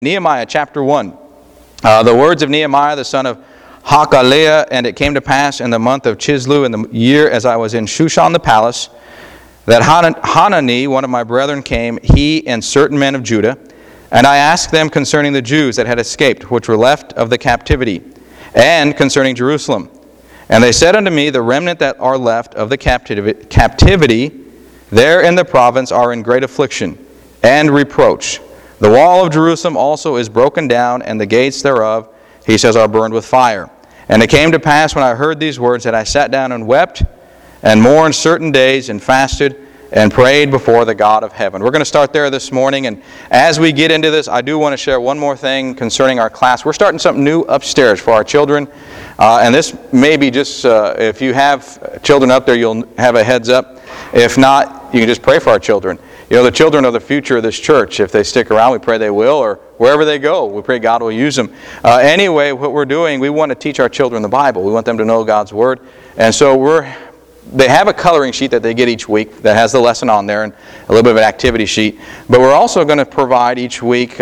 Nehemiah chapter 1. The words of Nehemiah, the son of Hakaliah, and it came to pass in the month of Chislu, in the year as I was in Shushan the palace, that Hanani, one of my brethren, came, he and certain men of Judah, and I asked them concerning the Jews that had escaped, which were left of the captivity, and concerning Jerusalem. And they said unto me, the remnant that are left of the captivity there in the province are in great affliction and reproach. The wall of Jerusalem also is broken down, and the gates thereof, he says, are burned with fire. And it came to pass when I heard these words that I sat down and wept and mourned certain days and fasted and prayed before the God of heaven. We're going to start there this morning, and as we get into this, I do want to share one more thing concerning our class. We're starting something new upstairs for our children, and this may be just, if you have children up there, you'll have a heads up. If not, you can just pray for our children. You know, the children are the future of this church. If they stick around, we pray they will, or wherever they go, we pray God will use them. Anyway, what we're doing, we want to teach our children the Bible. We want them to know God's Word. And so they have a coloring sheet that they get each week that has the lesson on there and a little bit of an activity sheet. But we're also going to provide each week,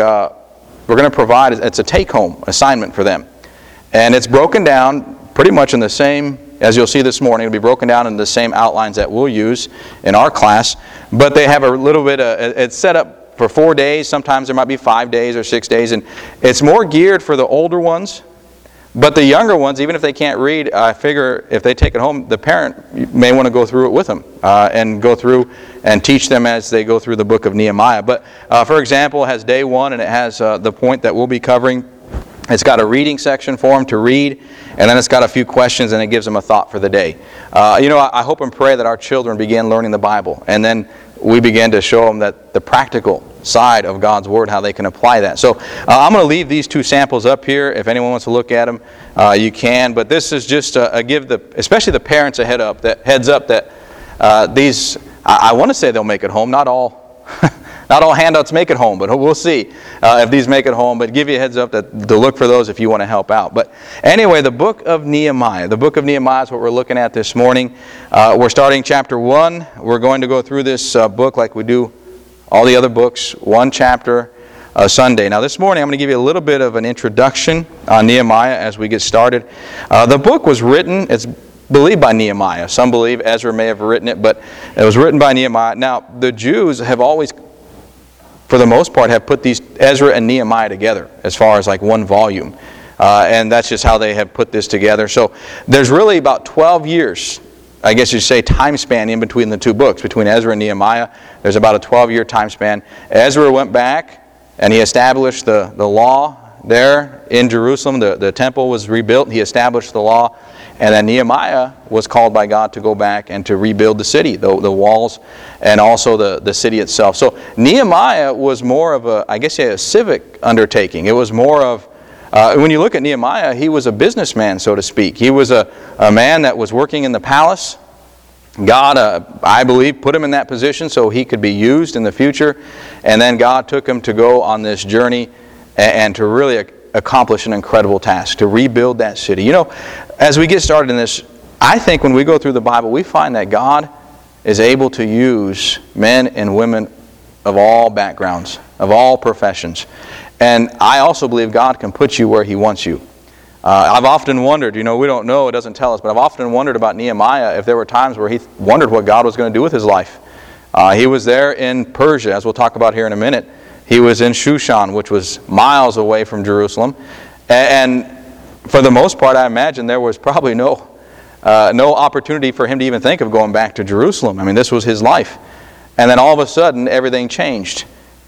it's a take-home assignment for them. And it's broken down pretty much in the same, as you'll see this morning, it'll be broken down in the same outlines that we'll use in our class. But they have a little bit it's set up for 4 days. Sometimes there might be 5 days or 6 days. And it's more geared for the older ones. But the younger ones, even if they can't read, I figure if they take it home, the parent may want to go through it with them and go through and teach them as they go through the book of Nehemiah. But for example, it has day 1, and it has the point that we'll be covering. It's got a reading section for them to read, and then it's got a few questions, and it gives them a thought for the day. I hope and pray that our children begin learning the Bible, and then we begin to show them that the practical side of God's Word, how they can apply that. So I'm going to leave these 2 samples up here. If anyone wants to look at them, you can. But this is just especially the parents a heads up that these, I want to say they'll make it home. Not all handouts make it home, but we'll see if these make it home. But give you a heads up to look for those if you want to help out. But anyway, the book of Nehemiah. The book of Nehemiah is what we're looking at this morning. We're starting chapter 1. We're going to go through this book like we do all the other books, 1 chapter a Sunday. Now this morning I'm going to give you a little bit of an introduction on Nehemiah as we get started. The book was written, it's believed by Nehemiah. Some believe Ezra may have written it, but it was written by Nehemiah. Now the Jews have always, for the most part, have put these Ezra and Nehemiah together as far as like one volume. And that's just how they have put this together. So there's really about 12 years, I guess you'd say, time span in between the 2 books, between Ezra and Nehemiah. There's about a 12-year time span. Ezra went back and he established the law there in Jerusalem. The temple was rebuilt. He established the law. And then Nehemiah was called by God to go back and to rebuild the city, the walls, and also the city itself. So Nehemiah was more of a civic undertaking. It was more of, when you look at Nehemiah, he was a businessman, so to speak. He was a man that was working in the palace. God, I believe, put him in that position so he could be used in the future. And then God took him to go on this journey and to really accomplish an incredible task, to rebuild that city. You know, as we get started in this, I think when we go through the Bible, we find that God is able to use men and women of all backgrounds, of all professions. And I also believe God can put you where He wants you. I've often wondered, we don't know, it doesn't tell us, but I've often wondered about Nehemiah if there were times where he wondered what God was going to do with his life. He was there in Persia, as we'll talk about here in a minute. He was in Shushan, which was miles away from Jerusalem. And for the most part, I imagine there was probably no opportunity for him to even think of going back to Jerusalem. I mean, this was his life. And then all of a sudden, everything changed.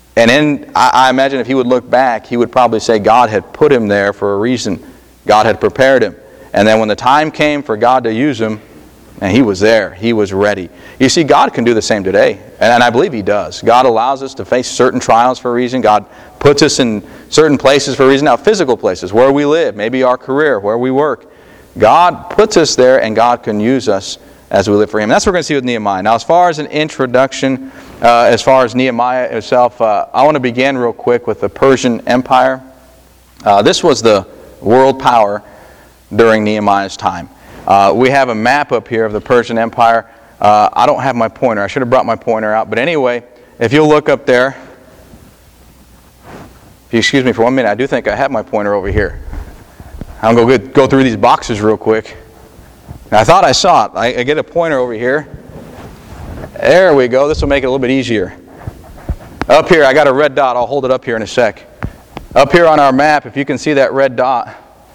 And I imagine if he would look back, he would probably say God had put him there for a reason. God had prepared him. And then when the time came for God to use him, and he was there, he was ready. You see, God can do the same today, and I believe He does. God allows us to face certain trials for a reason. God puts us in certain places for a reason. Now, physical places, where we live, maybe our career, where we work. God puts us there, and God can use us as we live for Him. That's what we're going to see with Nehemiah. Now, as far as an introduction, as far as Nehemiah itself, I want to begin real quick with the Persian Empire. This was the world power during Nehemiah's time. We have a map up here of the Persian Empire. I don't have my pointer. I should have brought my pointer out. But anyway, if you'll look up there, If you excuse me for 1 minute, I do think I have my pointer over here. I'm going to go through these boxes real quick. I thought I saw it. I get a pointer over here. There we go. This will make it a little bit easier. Up here, I got a red dot. I'll hold it up here in a sec. Up here on our map, if you can see that red dot,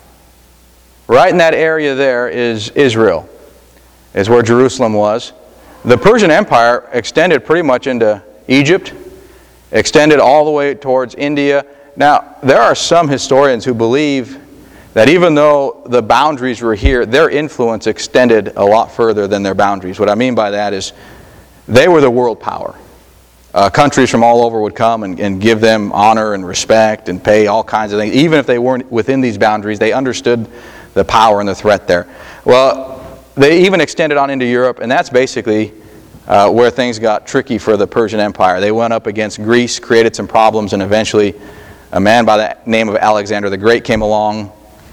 right in that area there is Israel, is where Jerusalem was. The Persian Empire extended pretty much into Egypt, extended all the way towards India. Now, there are some historians who believe that even though the boundaries were here, their influence extended a lot further than their boundaries. What I mean by that is they were the world power. Countries from all over would come and give them honor and respect and pay all kinds of things. Even if they weren't within these boundaries, they understood the power and the threat there. Well, they even extended on into Europe, and that's basically where things got tricky for the Persian Empire. They went up against Greece, created some problems, and eventually a man by the name of Alexander the Great came along,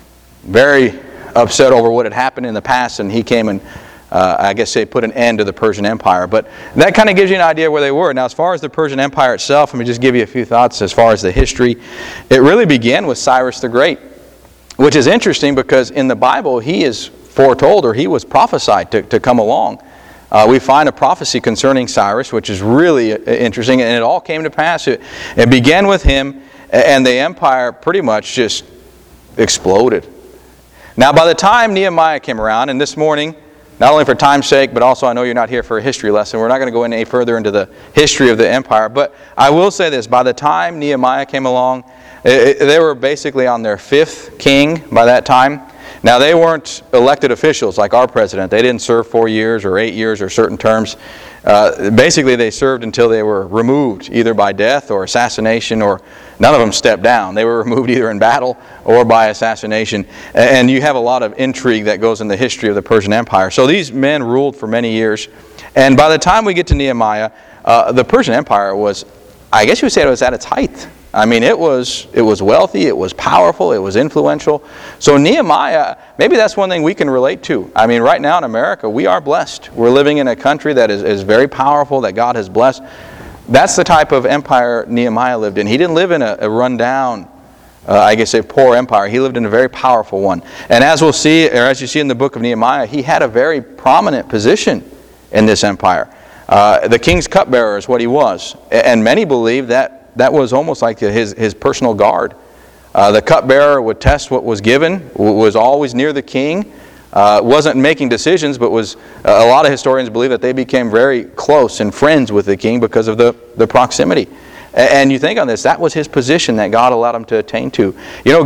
very upset over what had happened in the past, and he came and I guess they put an end to the Persian Empire. But that kind of gives you an idea where they were. Now, as far as the Persian Empire itself, let me just give you a few thoughts as far as the history. It really began with Cyrus the Great, which is interesting because in the Bible he is foretold, or he was prophesied to come along. We find a prophecy concerning Cyrus, which is really interesting, and it all came to pass. It began with him, and the empire pretty much just exploded. Now, by the time Nehemiah came around, and this morning, not only for time's sake, but also I know you're not here for a history lesson. We're not going to go any further into the history of the empire. But I will say this. By the time Nehemiah came along, they were basically on their 5th king by that time. Now, they weren't elected officials like our president. They didn't serve 4 years or 8 years or certain terms. Basically, they served until they were removed, either by death or assassination, or none of them stepped down. They were removed either in battle or by assassination. And you have a lot of intrigue that goes in the history of the Persian Empire. So these men ruled for many years. And by the time we get to Nehemiah, the Persian Empire was, I guess you would say it was at its height. I mean, it was wealthy, it was powerful, it was influential. So Nehemiah, maybe that's one thing we can relate to. I mean, right now in America, we are blessed. We're living in a country that is very powerful, that God has blessed. That's the type of empire Nehemiah lived in. He didn't live in a rundown, I guess a poor empire. He lived in a very powerful one. And as we'll see, or as you see in the book of Nehemiah, he had a very prominent position in this empire. The king's cupbearer is what he was. And many believe that was almost like his personal guard. The cupbearer would test what was given, was always near the king, wasn't making decisions, but was a lot of historians believe that they became very close and friends with the king because of the proximity. And you think on this, that was his position that God allowed him to attain to. You know,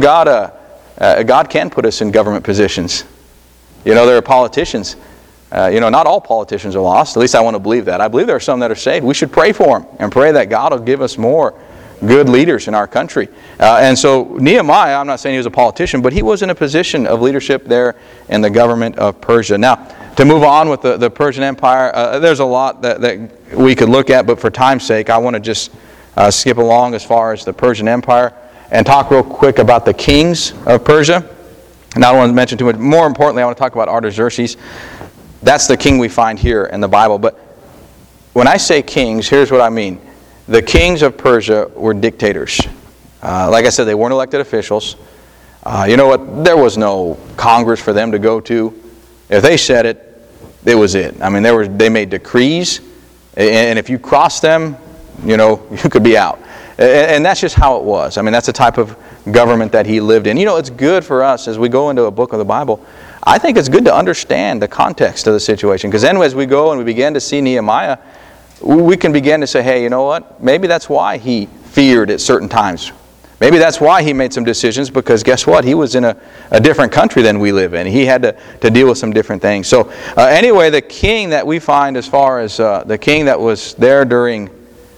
God can put us in government positions. You know, there are politicians. Not all politicians are lost. At least I want to believe that. I believe there are some that are saved. We should pray for them and pray that God will give us more good leaders in our country. And so Nehemiah, I'm not saying he was a politician, but he was in a position of leadership there in the government of Persia. Now, to move on with the Persian Empire, there's a lot that we could look at, but for time's sake, I want to just skip along as far as the Persian Empire and talk real quick about the kings of Persia. And I don't want to mention too much. More importantly, I want to talk about Artaxerxes. That's the king we find here in the Bible. But when I say kings, here's what I mean. The kings of Persia were dictators. Like I said, they weren't elected officials. You know what? There was no Congress for them to go to. If they said it, it was it. I mean, they made decrees, and if you crossed them, you could be out. And that's just how it was. I mean, that's the type of government that he lived in. It's good for us as we go into a book of the Bible. I think it's good to understand the context of the situation, because then as we go and we begin to see Nehemiah, we can begin to say, hey, you know what? Maybe that's why he feared at certain times. Maybe that's why he made some decisions, because guess what? He was in a different country than we live in. He had to deal with some different ththings. So anyway, the king that we find as far as the king that was there during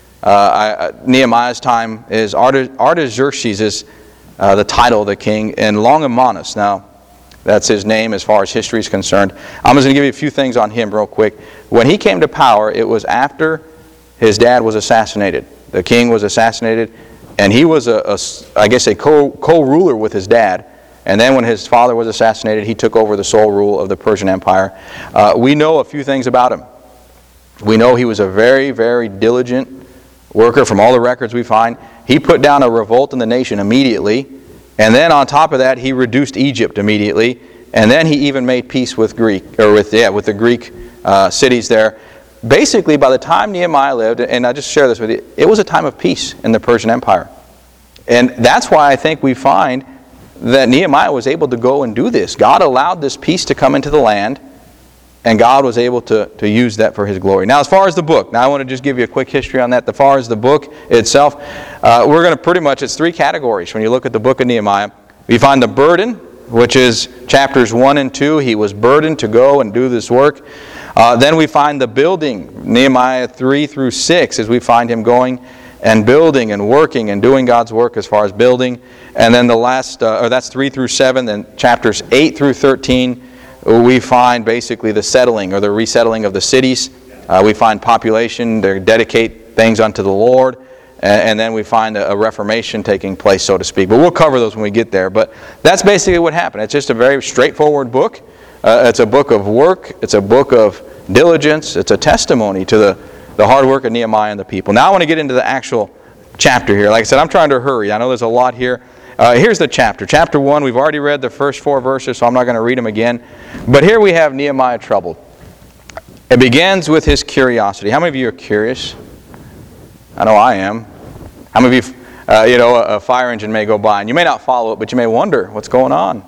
Nehemiah's time is Artaxerxes is the title of the king, and Longimanus. Now, that's his name as far as history is concerned. I'm just going to give you a few things on him real quick. When he came to power, it was after his dad was assassinated. The king was assassinated, and he was a co-ruler with his dad. And then when his father was assassinated, he took over the sole rule of the Persian Empire. We know a few things about him. We know he was a very, very diligent worker from all the records we find. He put down a revolt in the nation immediately. And then on top of that, he reduced Egypt immediately. And then he even made peace with the Greek cities there. Basically, by the time Nehemiah lived, and I just share this with you, it was a time of peace in the Persian Empire. And that's why I think we find that Nehemiah was able to go and do this. God allowed this peace to come into the land, and God was able to use that for His glory. Now, as far as the book, now I want to just give you a quick history on that. As far as the book itself, we're going to pretty much, it's three categories. When you look at the book of Nehemiah, we find the burden, which is chapters 1 and 2. He was burdened to go and do this work. Then we find the building, Nehemiah 3 through 6, as we find him going and building and working and doing God's work as far as building. And then the last, that's 3 through 7, then chapters 8 through 13, we find basically the settling or the resettling of the cities. We find population, they dedicate things unto the Lord. And then we find a reformation taking place, so to speak. But we'll cover those when we get there. But that's basically what happened. It's just a very straightforward book. It's a book of work. It's a book of diligence. It's a testimony to the hard work of Nehemiah and the people. Now I want to get into the actual chapter here. Like I said, I'm trying to hurry. I know there's a lot here. Here's the chapter. Chapter 1, we've already read the first 4 verses, so I'm not going to read them again. But here we have Nehemiah troubled. It begins with his curiosity. How many of you are curious? I know I am. How many of you, a fire engine may go by, and you may not follow it, but you may wonder what's going on.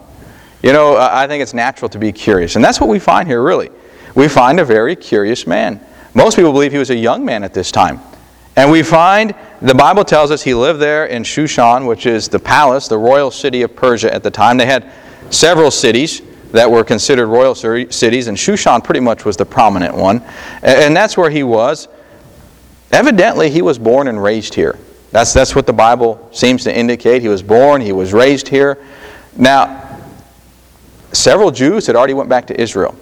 I think it's natural to be curious. And that's what we find here, really. We find a very curious man. Most people believe he was a young man at this time. And we find, the Bible tells us he lived there in Shushan, which is the palace, the royal city of Persia at the time. They had several cities that were considered royal cities, and Shushan pretty much was the prominent one. And that's where he was. Evidently, he was born and raised here. That's what the Bible seems to indicate. He was born, he was raised here. Now, several Jews had already went back to Israel.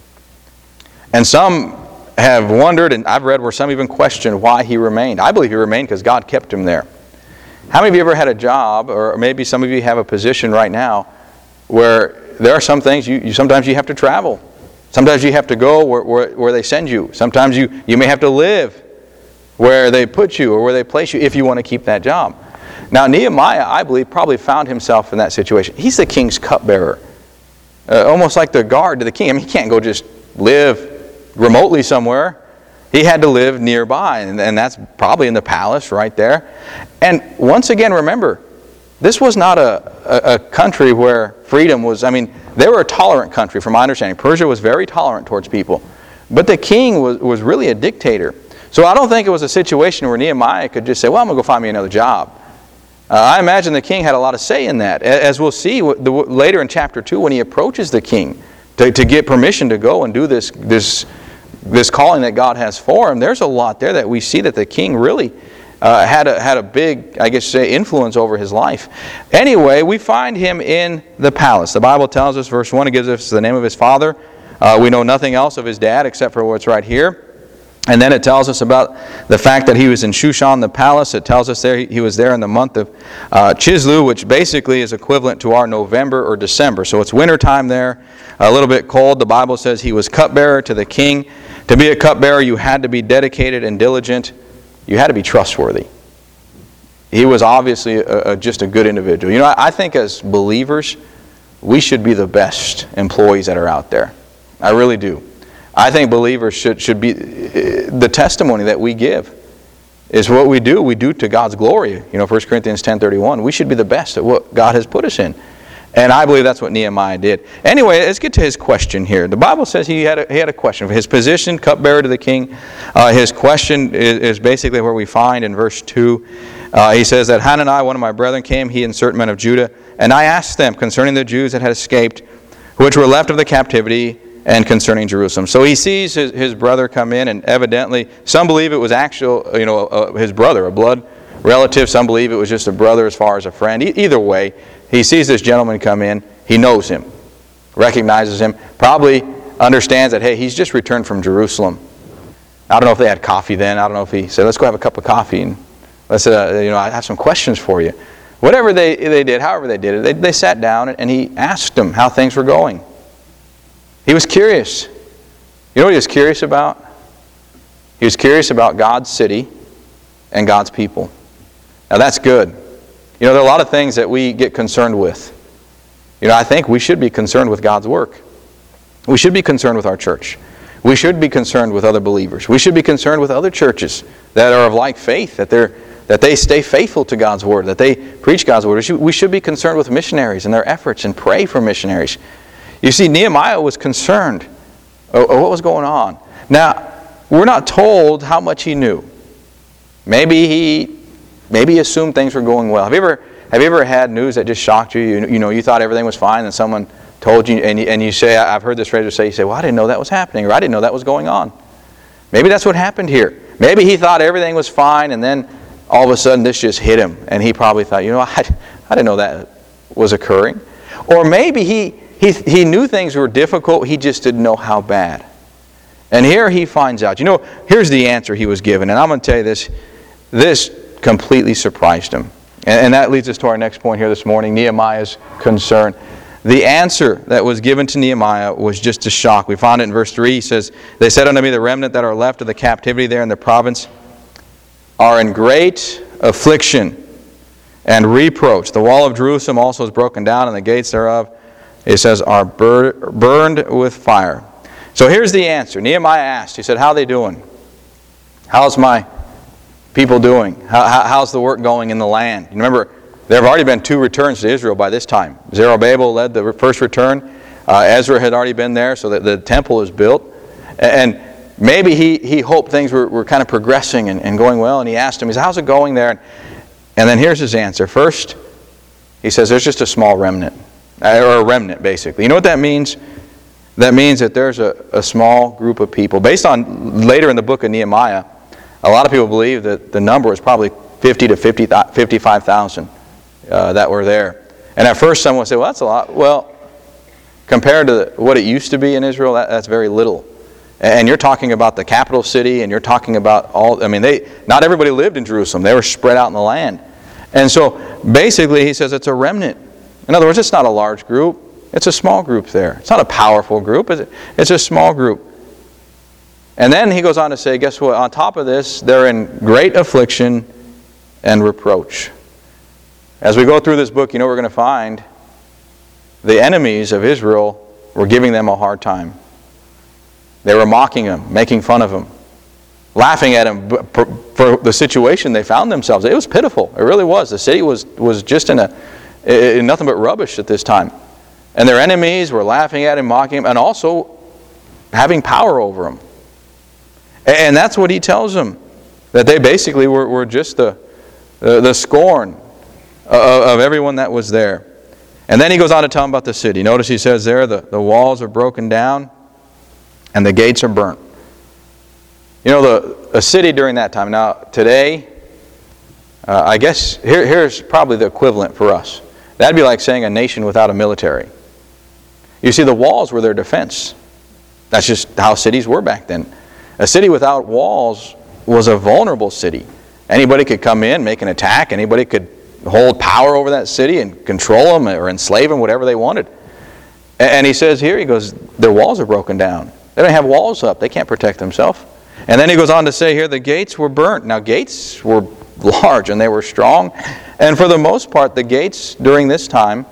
And some have wondered, and I've read where some even questioned why he remained. I believe he remained because God kept him there. How many of you ever had a job, or maybe some of you have a position right now, where there are some things, sometimes you have to travel. Sometimes you have to go where they send you. Sometimes you may have to live where they put you or where they place you if you want to keep that job. Now Nehemiah, I believe, probably found himself in that situation. He's the king's cupbearer. Almost like the guard to the king. I mean, he can't go just live remotely somewhere. He had to live nearby, and that's probably in the palace right there. And once again, remember, this was not a country where freedom was, they were a tolerant country from my understanding. Persia was very tolerant towards people. But the king was really a dictator. So I don't think it was a situation where Nehemiah could just say, well, I'm going to go find me another job. I imagine the king had a lot of say in that. As we'll see later in chapter 2 when he approaches the king to get permission to go and do this calling that God has for him, there's a lot there that we see that the king really had a big, influence over his life. Anyway, we find him in the palace. The Bible tells us, verse 1, it gives us the name of his father. We know nothing else of his dad except for what's right here. And then it tells us about the fact that he was in Shushan, the palace. It tells us there he was there in the month of Chislu, which basically is equivalent to our November or December. So it's wintertime there, a little bit cold. The Bible says he was cupbearer to the king. To be a cupbearer, you had to be dedicated and diligent. You had to be trustworthy. He was obviously just a good individual. I think as believers, we should be the best employees that are out there. I really do. I think believers should be, the testimony that we give is what we do. We do to God's glory. 1 Corinthians 10:31. We should be the best at what God has put us in. And I believe that's what Nehemiah did. Anyway, let's get to his question here. The Bible says he had a question. His position, cupbearer to the king, his question is basically where we find in verse 2. He says that Hanani, one of my brethren, came, he and certain men of Judah, and I asked them concerning the Jews that had escaped, which were left of the captivity, and concerning Jerusalem. So he sees his brother come in, and evidently, some believe it was his brother, a blood relative. Some believe it was just a brother as far as a friend. Either way, he sees this gentleman come in. He knows him, recognizes him, probably understands that, hey, he's just returned from Jerusalem. I don't know if they had coffee then. I don't know if he said, let's go have a cup of coffee, and let's, I have some questions for you. Whatever they did, however they did it, they sat down, and he asked them how things were going. He was curious. You know what he was curious about? He was curious about God's city. and God's people. Now that's good. You know, there are a lot of things that we get concerned with. You know, I think we should be concerned with God's work. We should be concerned with our church. We should be concerned with other believers. We should be concerned with other churches that are of like faith, that they stay faithful to God's Word, that they preach God's Word. We should be concerned with missionaries and their efforts and pray for missionaries. You see, Nehemiah was concerned of what was going on. Now, we're not told how much he knew. Maybe he assumed things were going well. Have you ever had news that just shocked you? You know, you thought everything was fine, and someone told you, and you say, I've heard this radio say, you say, well, I didn't know that was happening, or I didn't know that was going on. Maybe that's what happened here. Maybe he thought everything was fine, and then all of a sudden this just hit him, and he probably thought, you know, I didn't know that was occurring. Or maybe he knew things were difficult, he just didn't know how bad. And here he finds out. You know, here's the answer he was given, and I'm going to tell you this completely surprised him. And that leads us to our next point here this morning, Nehemiah's concern. The answer that was given to Nehemiah was just a shock. We found it in verse 3. He says, they said unto me, the remnant that are left of the captivity there in the province are in great affliction and reproach. The wall of Jerusalem also is broken down, and the gates thereof, it says, are burned with fire. So here's the answer. Nehemiah asked, he said, how are they doing? How's my people doing? How's the work going in the land? You remember, there have already been 2 returns to Israel by this time. Zerubbabel led the first return. Ezra had already been there, so that the temple is built. And maybe he hoped things were kind of progressing and going well, and he asked him, he said, how's it going there? And then here's his answer. First, he says, there's just a small remnant, or a remnant, basically. You know what that means? That means that there's a small group of people. Based on later in the book of Nehemiah, a lot of people believe that the number was probably 50 to 55,000 that were there. And at first someone would say, well, that's a lot. Well, compared to what it used to be in Israel, that's very little. And you're talking about the capital city, and you're talking about not everybody lived in Jerusalem. They were spread out in the land. And so basically he says it's a remnant. In other words, it's not a large group. It's a small group there. It's not a powerful group. It's a small group. And then he goes on to say, guess what? On top of this, they're in great affliction and reproach. As we go through this book, you know we're going to find the enemies of Israel were giving them a hard time. They were mocking them, making fun of them, laughing at them for the situation they found themselves. It was pitiful. It really was. The city was just in nothing but rubbish at this time. And their enemies were laughing at him, mocking him, and also having power over him. And that's what he tells them, that they basically were just the scorn of everyone that was there. And then he goes on to tell them about the city. Notice he says there, the walls are broken down and the gates are burnt. You know, a city during that time. Now, today, I guess, here's probably the equivalent for us. That'd be like saying a nation without a military. You see, the walls were their defense. That's just how cities were back then. A city without walls was a vulnerable city. Anybody could come in, make an attack. Anybody could hold power over that city and control them or enslave them, whatever they wanted. And he says here, he goes, their walls are broken down. They don't have walls up. They can't protect themselves. And then he goes on to say here, the gates were burnt. Now, gates were large and they were strong. And for the most part, the gates during this time,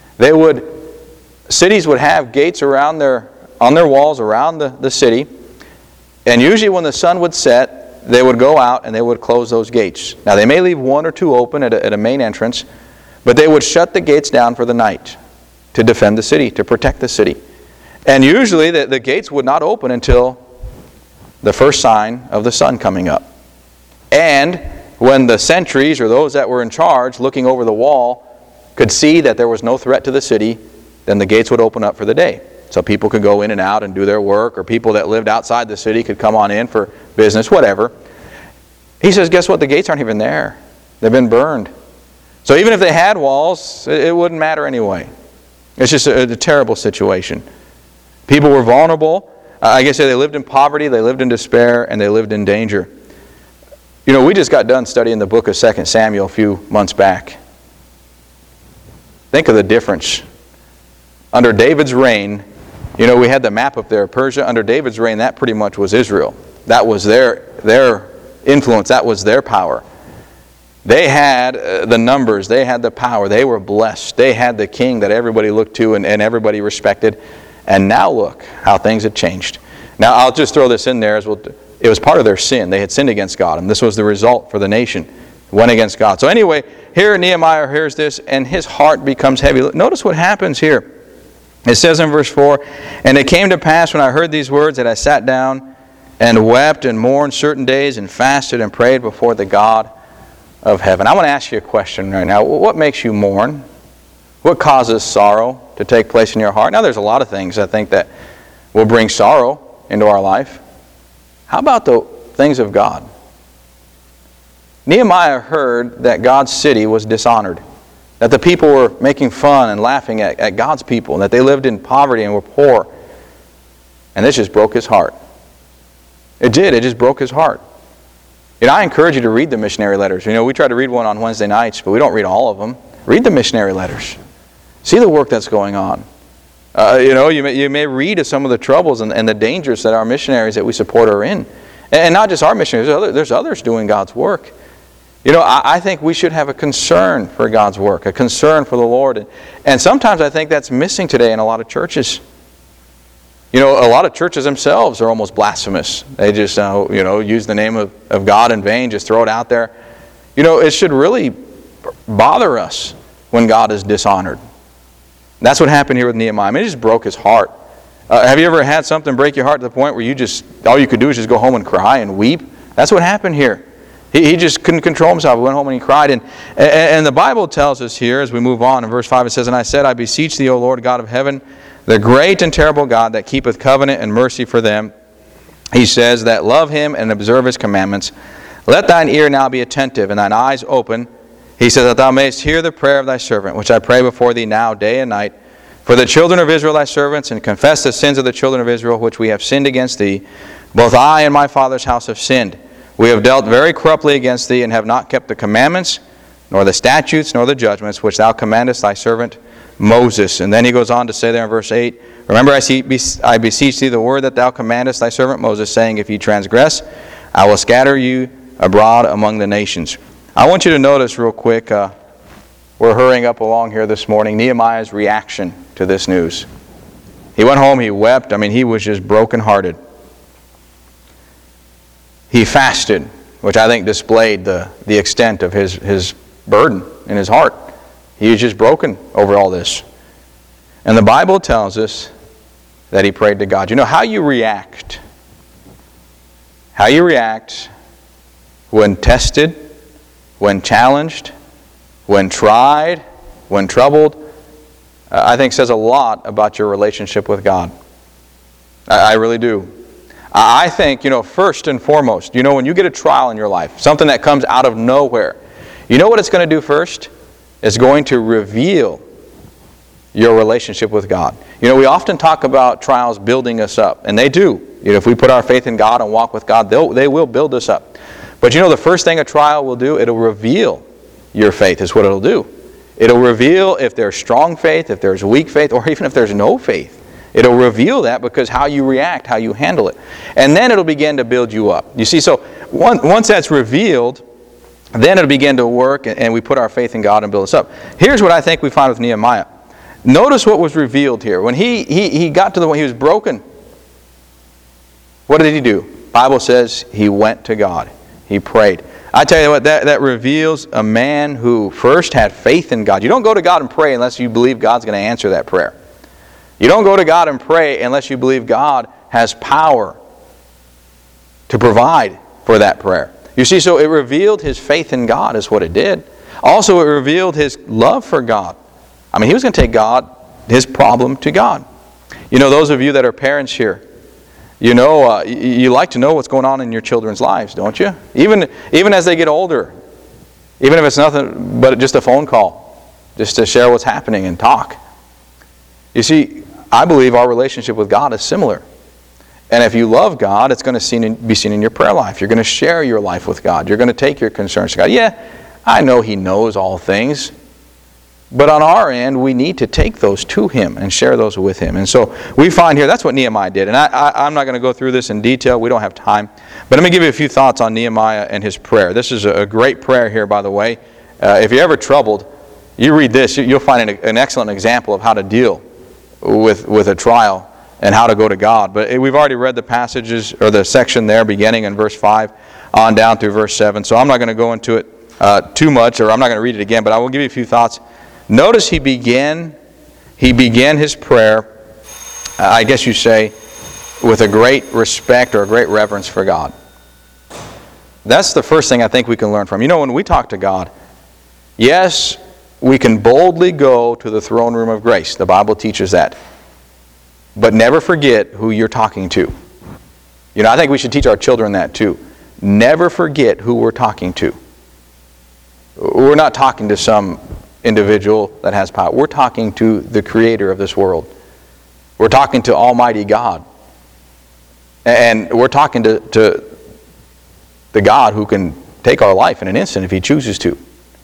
cities would have gates on their walls around the city. And usually when the sun would set, they would go out and they would close those gates. Now, they may leave 1 or 2 open at a main entrance, but they would shut the gates down for the night to defend the city, to protect the city. And usually the gates would not open until the first sign of the sun coming up. And when the sentries, or those that were in charge, looking over the wall, could see that there was no threat to the city, then the gates would open up for the day. So people could go in and out and do their work, or people that lived outside the city could come on in for business, whatever. He says, guess what? The gates aren't even there. They've been burned. So even if they had walls, it wouldn't matter anyway. It's just a terrible situation. People were vulnerable. I guess they lived in poverty, they lived in despair, and they lived in danger. You know, we just got done studying the book of 2 Samuel a few months back. Think of the difference. Under David's reign, you know, we had the map up there. Persia, under David's reign, that pretty much was Israel. That was their influence. That was their power. They had the numbers. They had the power. They were blessed. They had the king that everybody looked to and everybody respected. And now look how things had changed. Now I'll just throw this in there as well. It was part of their sin. They had sinned against God, and this was the result for the nation. Went against God. So anyway, here Nehemiah hears this, and his heart becomes heavy. Notice what happens here. It says in verse 4, "And it came to pass when I heard these words that I sat down and wept and mourned certain days and fasted and prayed before the God of heaven." I want to ask you a question right now. What makes you mourn? What causes sorrow to take place in your heart? Now there's a lot of things I think that will bring sorrow into our life. How about the things of God? Nehemiah heard that God's city was dishonored, that the people were making fun and laughing at God's people, and that they lived in poverty and were poor. And this just broke his heart. It did. It just broke his heart. You know, I encourage you to read the missionary letters. You know, we try to read one on Wednesday nights, but we don't read all of them. Read the missionary letters. See the work that's going on. You may read of some of the troubles and the dangers that our missionaries that we support are in. And not just our missionaries, there's others doing God's work. You know, I think we should have a concern for God's work, a concern for the Lord. And sometimes I think that's missing today in a lot of churches. You know, a lot of churches themselves are almost blasphemous. They just, use the name of God in vain, just throw it out there. You know, it should really bother us when God is dishonored. That's what happened here with Nehemiah. I mean, it just broke his heart. Have you ever had something break your heart to the point where all you could do is just go home and cry and weep? That's what happened here. He just couldn't control himself. He went home and he cried. And the Bible tells us here, as we move on, in verse 5 it says, "And I said, I beseech thee, O Lord God of heaven, the great and terrible God that keepeth covenant and mercy for them," he says, "that love him and observe his commandments. Let thine ear now be attentive and thine eyes open." He says, "that thou mayest hear the prayer of thy servant, which I pray before thee now day and night, for the children of Israel thy servants, and confess the sins of the children of Israel, which we have sinned against thee. Both I and my father's house have sinned. We have dealt very corruptly against thee, and have not kept the commandments, nor the statutes, nor the judgments, which thou commandest thy servant Moses." And then he goes on to say there in verse 8, "Remember, I beseech thee the word that thou commandest thy servant Moses, saying, If ye transgress, I will scatter you abroad among the nations." I want you to notice real quick, we're hurrying up along here this morning, Nehemiah's reaction to this news. He went home, he wept. I mean, he was just brokenhearted. He fasted, which I think displayed the extent of his burden in his heart. He was just broken over all this. And the Bible tells us that he prayed to God. You know, how you react when tested, when challenged, when tried, when troubled, I think says a lot about your relationship with God. I really do. I think, first and foremost, when you get a trial in your life, something that comes out of nowhere, you know what it's going to do first? It's going to reveal your relationship with God. We often talk about trials building us up, and they do. If we put our faith in God and walk with God, they will build us up. But the first thing a trial will do, it'll reveal your faith is what it'll do. It'll reveal if there's strong faith, if there's weak faith, or even if there's no faith. It'll reveal that because how you react, how you handle it. And then it'll begin to build you up. You see, so once that's revealed, then it'll begin to work and we put our faith in God and build us up. Here's what I think we find with Nehemiah. Notice what was revealed here. When he got to the point he was broken, what did he do? The Bible says he went to God. He prayed. I tell you what, that reveals a man who first had faith in God. You don't go to God and pray unless you believe God's going to answer that prayer. You don't go to God and pray unless you believe God has power to provide for that prayer. You see, so it revealed his faith in God is what it did. Also, it revealed his love for God. I mean, he was going to take his problem to God. Those of you that are parents here, you like to know what's going on in your children's lives, don't you? Even as they get older. Even if it's nothing but just a phone call, just to share what's happening and talk. You see, I believe our relationship with God is similar. And if you love God, it's going to be seen in your prayer life. You're going to share your life with God. You're going to take your concerns to God. Yeah, I know He knows all things. But on our end, we need to take those to him and share those with him. And so we find here, that's what Nehemiah did. And I'm not going to go through this in detail. We don't have time. But let me give you a few thoughts on Nehemiah and his prayer. This is a great prayer here, by the way. If you're ever troubled, you read this, you'll find an excellent example of how to deal with a trial and how to go to God. But we've already read the passages, or the section there, beginning in verse 5 on down through verse 7. So I'm not going to go into it too much, or I'm not going to read it again, but I will give you a few thoughts. Notice he began his prayer, I guess you say, with a great respect or a great reverence for God. That's the first thing I think we can learn from. You know, when we talk to God, yes, we can boldly go to the throne room of grace. The Bible teaches that. But never forget who you're talking to. You know, I think we should teach our children that too. Never forget who we're talking to. We're not talking to some individual that has power. We're talking to the Creator of this world. We're talking to Almighty God. And we're talking to the God who can take our life in an instant if He chooses to.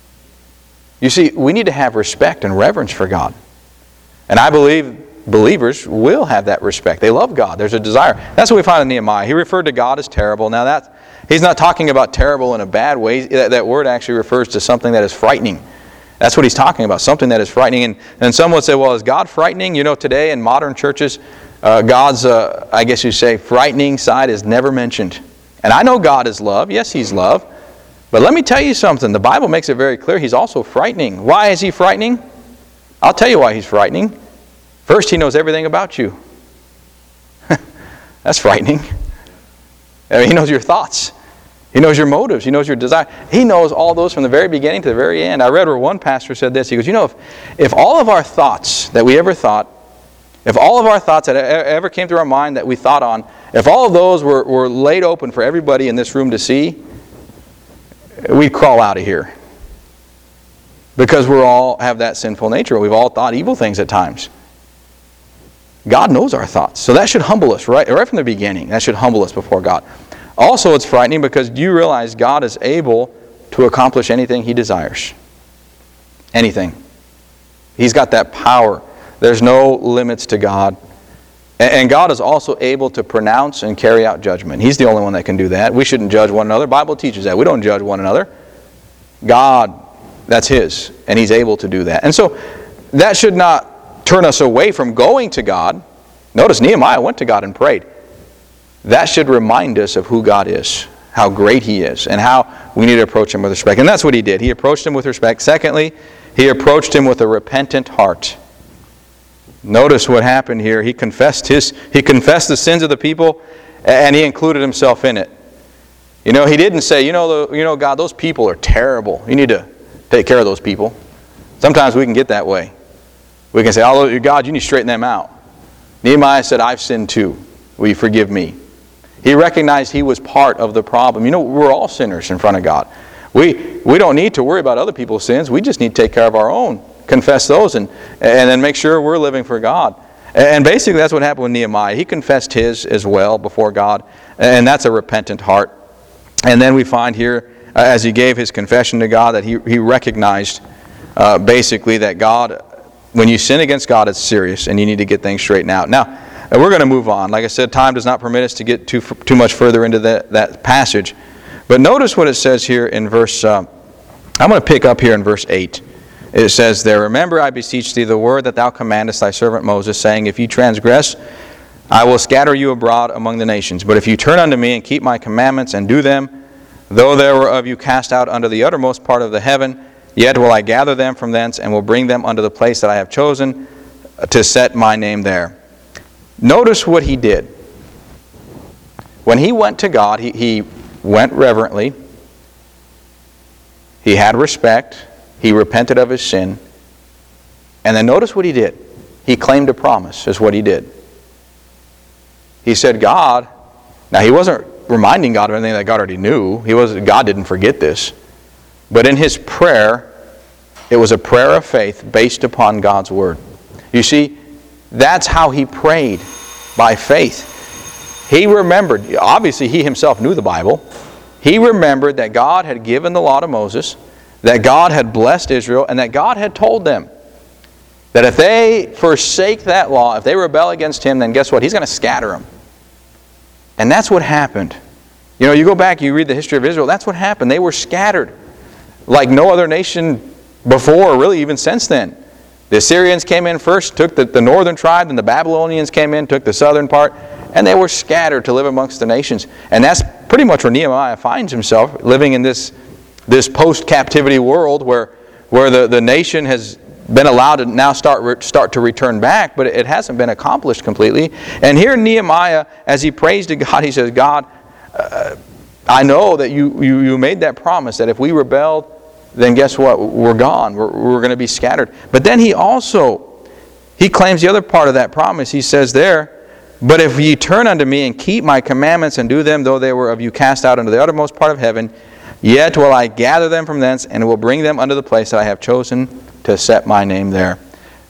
You see, we need to have respect and reverence for God. And I believe believers will have that respect. They love God. There's a desire. That's what we find in Nehemiah. He referred to God as terrible. Now he's not talking about terrible in a bad way. That word actually refers to something that is frightening. That's what he's talking about, something that is frightening. And some would say, well, is God frightening? You know, today in modern churches, God's, I guess you say, frightening side is never mentioned. And I know God is love. Yes, He's love. But let me tell you something. The Bible makes it very clear He's also frightening. Why is He frightening? I'll tell you why He's frightening. First, He knows everything about you. That's frightening. I mean, He knows your thoughts. He knows your motives. He knows your desire. He knows all those from the very beginning to the very end. I read where one pastor said this. He goes, you know, if all of our thoughts that we ever thought, if all of our thoughts that ever came through our mind that we thought on, if all of those were laid open for everybody in this room to see, we'd crawl out of here. Because we all have that sinful nature. We've all thought evil things at times. God knows our thoughts. So that should humble us right from the beginning. That should humble us before God. Also, it's frightening because you realize God is able to accomplish anything He desires. Anything. He's got that power. There's no limits to God. And God is also able to pronounce and carry out judgment. He's the only one that can do that. We shouldn't judge one another. The Bible teaches that. We don't judge one another. God, that's His, and He's able to do that. And so that should not turn us away from going to God. Notice Nehemiah went to God and prayed. That should remind us of who God is, how great He is, and how we need to approach Him with respect. And that's what he did. He approached Him with respect. Secondly, he approached Him with a repentant heart. Notice what happened here. He confessed the sins of the people, and he included himself in it. You know, he didn't say, you know, God, those people are terrible. You need to take care of those people. Sometimes we can get that way. We can say, oh, God, you need to straighten them out. Nehemiah said, I've sinned too. Will you forgive me? He recognized he was part of the problem. You know, we're all sinners in front of God. We don't need to worry about other people's sins. We just need to take care of our own. Confess those and then make sure we're living for God. And basically that's what happened with Nehemiah. He confessed his as well before God. And that's a repentant heart. And then we find here, as he gave his confession to God, that he recognized basically that God, when you sin against God, it's serious and you need to get things straightened out. Now, we're going to move on. Like I said, time does not permit us to get too much further into that passage. But notice what it says here in verse, I'm going to pick up here in verse 8. It says there, remember, I beseech thee, the word that thou commandest thy servant Moses, saying, if you transgress, I will scatter you abroad among the nations. But if you turn unto me and keep my commandments and do them, though there were of you cast out unto the uttermost part of the heaven, yet will I gather them from thence and will bring them unto the place that I have chosen to set my name there. Notice what he did. When he went to God, he went reverently. He had respect. He repented of his sin. And then notice what he did. He claimed a promise, is what he did. He said, God, now he wasn't reminding God of anything that God already knew. God didn't forget this. But in his prayer, it was a prayer of faith based upon God's word. You see, that's how he prayed, by faith. He remembered, obviously he himself knew the Bible. He remembered that God had given the law to Moses, that God had blessed Israel, and that God had told them That if they forsake that law, if they rebel against Him, then guess what? He's going to scatter them. And that's what happened. You know, you go back, you read the history of Israel, that's what happened. They were scattered like no other nation before, or really even since then. The Assyrians came in first, took the northern tribe, and the Babylonians came in, took the southern part, and they were scattered to live amongst the nations. And that's pretty much where Nehemiah finds himself, living in this post-captivity world where the nation has been allowed to now start to return back, but it hasn't been accomplished completely. And here Nehemiah, as he prays to God, he says, God, I know that you made that promise that if we rebelled, then guess what? We're gone. We're going to be scattered. But then he claims the other part of that promise. He says there, but if ye turn unto me and keep my commandments and do them, though they were of you cast out into the uttermost part of heaven, yet will I gather them from thence and will bring them unto the place that I have chosen to set my name there.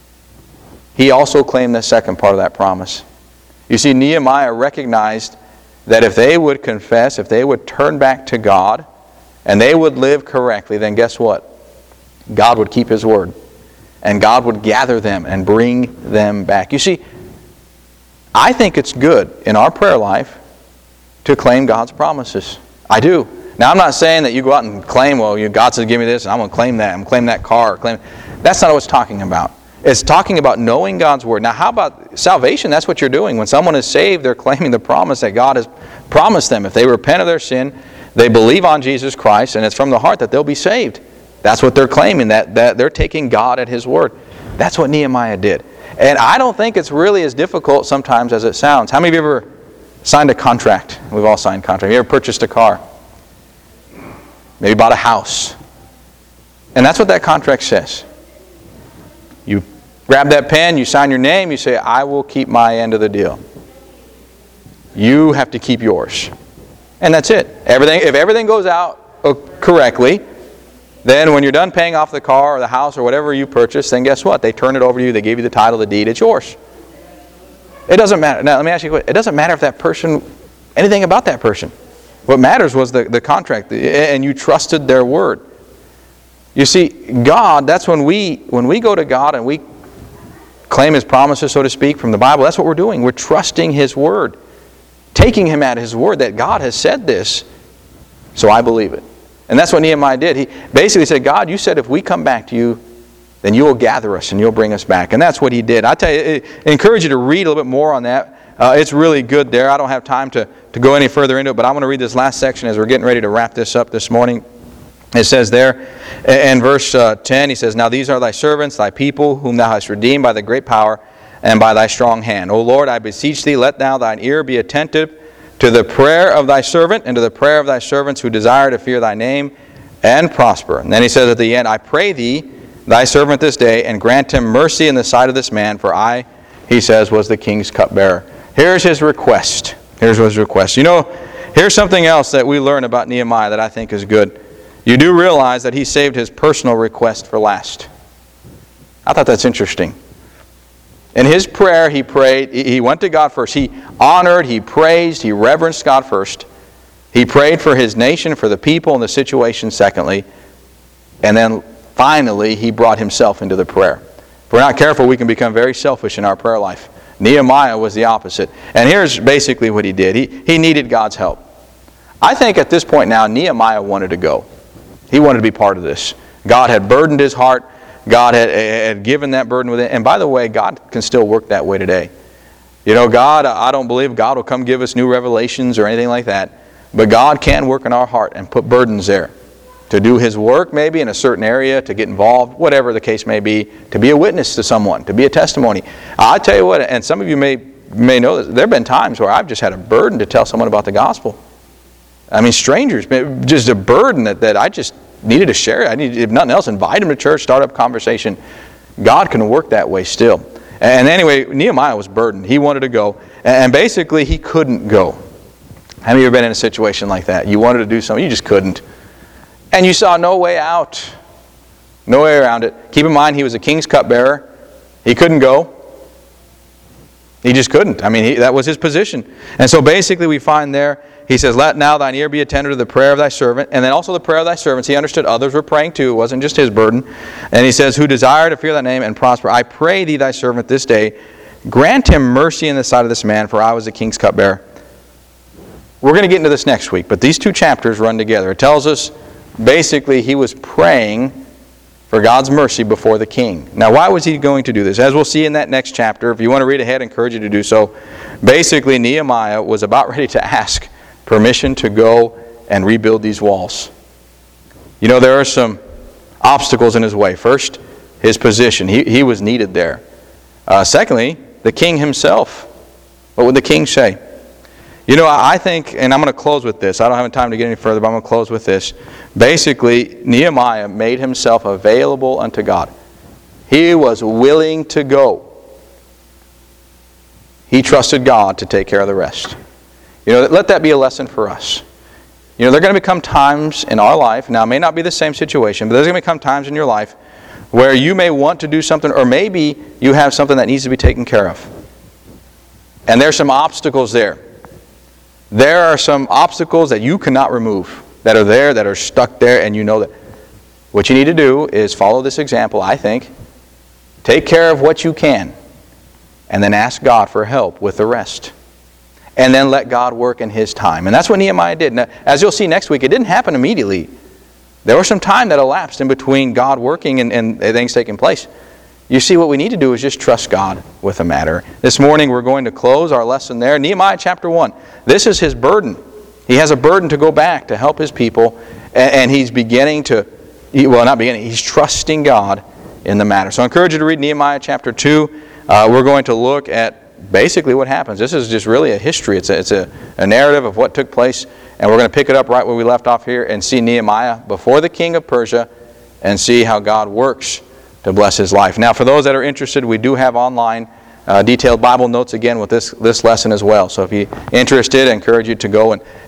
He also claimed the second part of that promise. You see, Nehemiah recognized that if they would confess, if they would turn back to God, and they would live correctly, then guess what? God would keep His word. And God would gather them and bring them back. You see, I think it's good in our prayer life to claim God's promises. I do. Now, I'm not saying that you go out and claim, well, God says give me this, and I'm going to claim that. I'm going to claim that car. That's not what it's talking about. It's talking about knowing God's word. Now, how about salvation? That's what you're doing. When someone is saved, they're claiming the promise that God has promised them. If they repent of their sin, they believe on Jesus Christ, and it's from the heart that they'll be saved. That's what they're claiming, that they're taking God at His word. That's what Nehemiah did. And I don't think it's really as difficult sometimes as it sounds. How many of you ever signed a contract? We've all signed contracts. You ever purchased a car? Maybe bought a house. And that's what that contract says. You grab that pen, you sign your name, you say, I will keep my end of the deal. You have to keep yours. And that's it. If everything goes out correctly, then when you're done paying off the car or the house or whatever you purchased, then guess what? They turn it over to you, they give you the title, the deed, it's yours. It doesn't matter. Now, let me ask you a question. It doesn't matter if that person, anything about that person. What matters was the contract, and you trusted their word. You see, God, that's when we go to God and we claim His promises, so to speak, from the Bible, that's what we're doing. We're trusting His word. Taking Him at His word that God has said this, so I believe it. And that's what Nehemiah did. He basically said, God, you said if we come back to you, then you will gather us and you'll bring us back. And that's what he did. I tell you, I encourage you to read a little bit more on that. It's really good there. I don't have time to go any further into it, but I'm going to read this last section as we're getting ready to wrap this up this morning. It says there, in verse 10, he says, Now these are thy servants, thy people, whom thou hast redeemed by the great power and by thy strong hand. O Lord, I beseech thee, let thou thine ear be attentive to the prayer of thy servant and to the prayer of thy servants who desire to fear thy name and prosper. And then he says at the end, I pray thee, thy servant this day, and grant him mercy in the sight of this man, for I, he says, was the king's cupbearer. Here's his request. Here's his request. You know, here's something else that we learn about Nehemiah that I think is good. You do realize that he saved his personal request for last. I thought that's interesting. In his prayer, he prayed, he went to God first. He honored, he praised, he reverenced God first. He prayed for his nation, for the people, and the situation secondly. And then finally, he brought himself into the prayer. If we're not careful, we can become very selfish in our prayer life. Nehemiah was the opposite. And here's basically what he did. He needed God's help. I think at this point now, Nehemiah wanted to go. He wanted to be part of this. God had burdened his heart. God had given that burden with it. And by the way, God can still work that way today. You know, God, I don't believe God will come give us new revelations or anything like that. But God can work in our heart and put burdens there. To do His work maybe in a certain area, to get involved, whatever the case may be, to be a witness to someone, to be a testimony. I tell you what, and some of you may know this, there have been times where I've just had a burden to tell someone about the gospel. I mean, strangers, just a burden that I just needed to share. I needed, if nothing else, invite them to church, start up conversation. God can work that way still. And anyway, Nehemiah was burdened. He wanted to go. And basically, he couldn't go. How many of you have been in a situation like that? You wanted to do something, you just couldn't. And you saw no way out. No way around it. Keep in mind, he was a king's cupbearer. He couldn't go. He just couldn't. I mean, that was his position. And so basically we find there, he says, let now thine ear be attentive to the prayer of thy servant, and then also the prayer of thy servants. He understood others were praying too. It wasn't just his burden. And he says, who desire to fear thy name and prosper. I pray thee, thy servant, this day, grant him mercy in the sight of this man, for I was the king's cupbearer. We're going to get into this next week, but these two chapters run together. It tells us basically he was praying for God's mercy before the king. Now, why was he going to do this? As we'll see in that next chapter, if you want to read ahead, I encourage you to do so. Basically, Nehemiah was about ready to ask permission to go and rebuild these walls. You know, there are some obstacles in his way. First, his position. He was needed there. Secondly, the king himself. What would the king say? You know, I think, and I'm going to close with this. I don't have time to get any further, but I'm going to close with this. Basically, Nehemiah made himself available unto God. He was willing to go. He trusted God to take care of the rest. You know, let that be a lesson for us. You know, there are going to become times in our life, now it may not be the same situation, but there's going to become times in your life where you may want to do something, or maybe you have something that needs to be taken care of. And there's some obstacles there. There are some obstacles that you cannot remove, that are there, that are stuck there, and you know that. What you need to do is follow this example, I think. Take care of what you can, and then ask God for help with the rest. And then let God work in His time. And that's what Nehemiah did. Now, as you'll see next week, it didn't happen immediately. There was some time that elapsed in between God working and things taking place. You see, what we need to do is just trust God with the matter. This morning we're going to close our lesson there. Nehemiah chapter 1. This is his burden. He has a burden to go back to help his people. And he's beginning to, well, not beginning, he's trusting God in the matter. So I encourage you to read Nehemiah chapter 2. We're going to look at basically what happens. This is just really a history. It's a narrative of what took place. And we're going to pick it up right where we left off here and see Nehemiah before the king of Persia and see how God works to bless his life. Now, for those that are interested, we do have online detailed Bible notes again with this lesson as well. So if you're interested, I encourage you to go and